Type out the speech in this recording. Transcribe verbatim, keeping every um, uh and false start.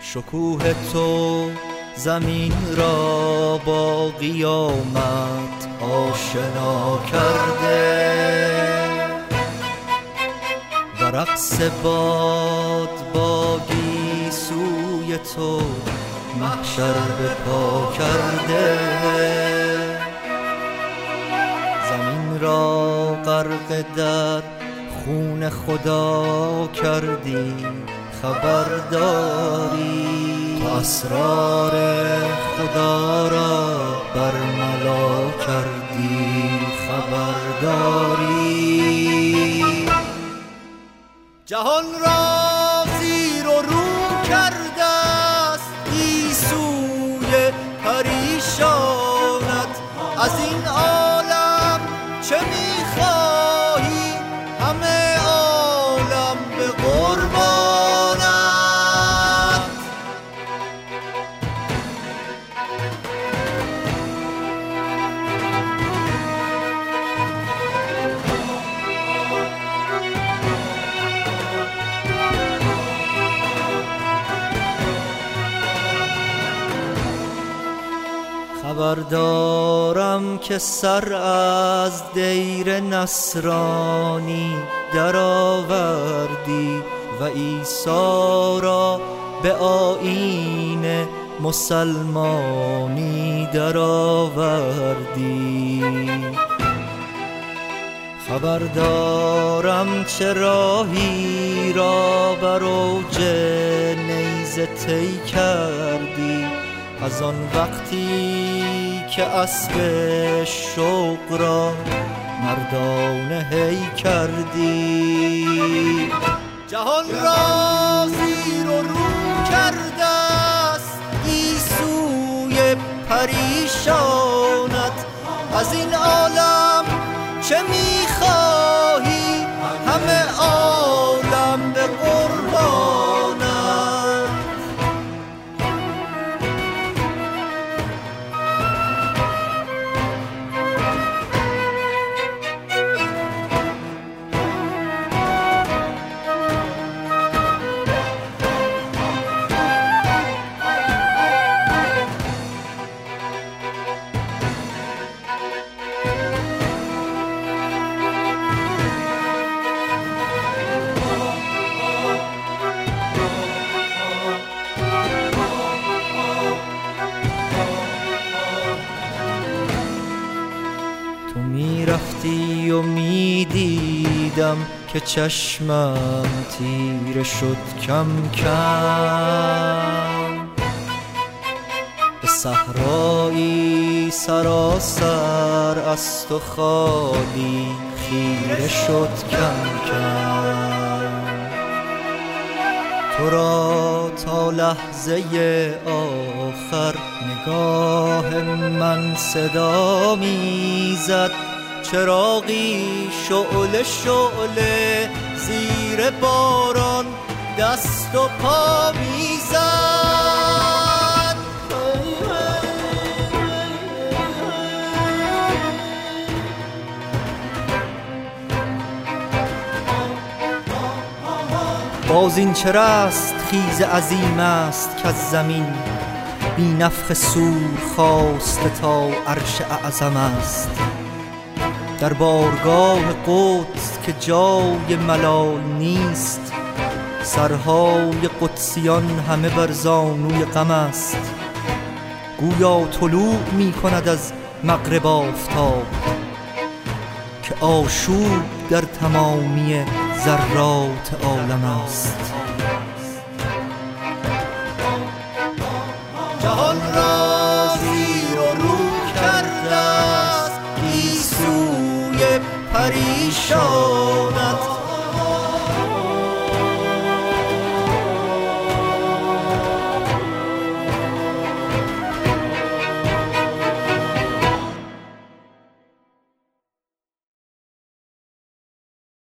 شکوه تو زمین را با قیامت آشنا کرده و رقص باد با گیسوی تو محشر به پا کرده. زمین را غرق در خون خدا کردی، خبرداری تو اسرار خدا را برملا کردی، خبرداری جهان را زیر و رو کرده است گیسوی پریشانت. از این عالم چه می‌خواهی؟ همه عالم به قربانت. خبردارم که سر از دیر نصرانی درآوردی و عیسی را به آیین مسلمانی درآوردی. خبردارم چه راهی را بر اوج نیزه طی کردی، از آن وقتی که اسب شوق را مردانه هی کردی. جهان را زیر و رو کرده است گیسوی پریشانت. از این عالم چه میخواهی؟ همه عالم به قربانت. تو میرفتی و میدیدم که چشمم تیره شد کم کم، به صحرایی سراسر از تو خالی خیره شد کم کم. تو را تا لحظه آخر نگاه من صدا میزد، چراغی شعله شعله زیر باران دست و پا میزد. باز این چه است خیز عظیم است که از زمین بی نفخ صور خاسته تا عرش اعظم است. در بارگاه قدس که جای ملال نیست، سرهای قدسیان همه بر زانوی غم است. گویا طلوع می کند از مغرب آفتاب که آشوب در تمامی ذرات عالم است. جهان را زیر و رو کرده است گیسوی پریشانت.